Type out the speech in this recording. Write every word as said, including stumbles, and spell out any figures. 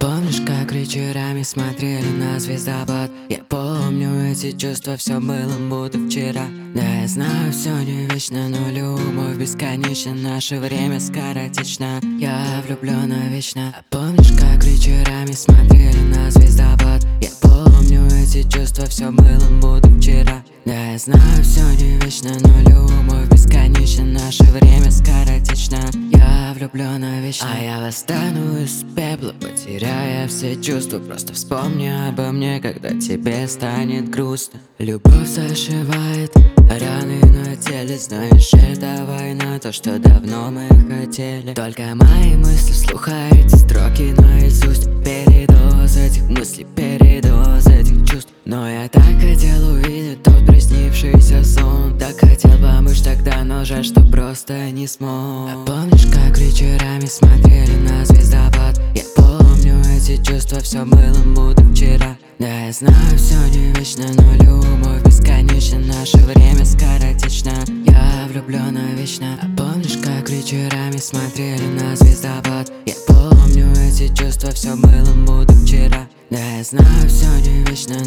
Помнишь, как вечерами смотрели на звездопад? Я помню эти чувства, все было будто вчера. Да, я знаю, все не вечно, но любовь бесконечна. Наше время скоротечно, я влюблен навечно. А помнишь, как вечерами смотрели на звездопад? Я помню эти чувства, все было будто вчера. Да, я знаю, все не вечно, но любовь бесконечна. Наше время скоротечно, я влюблен навечно. А я восстану из пепла, потеряя все чувства. Просто вспомни обо мне, когда тебе станет грустно. Любовь зашивает раны на теле. Знаешь, это война, то, что давно мы хотели. Только мои мысли вслух, а эти строки наизусть. Передоз этих мыслей, передоз этих чувств. Но я так хотел увидеть тот приснившийся сон. Так хотел помочь тогда, но жаль, что просто не смог. А помнишь, как вечерами смотрели на звездопад? Я помню эти чувства, все было будто вчера. Да, я знаю, все не вечно, но любовь бесконечна. Наше время скоротечно, я влюблен навечно. А помнишь, как вечерами смотрели на звездопад? Я помню эти чувства, все было будто вчера. Да, я знаю, все не вечно,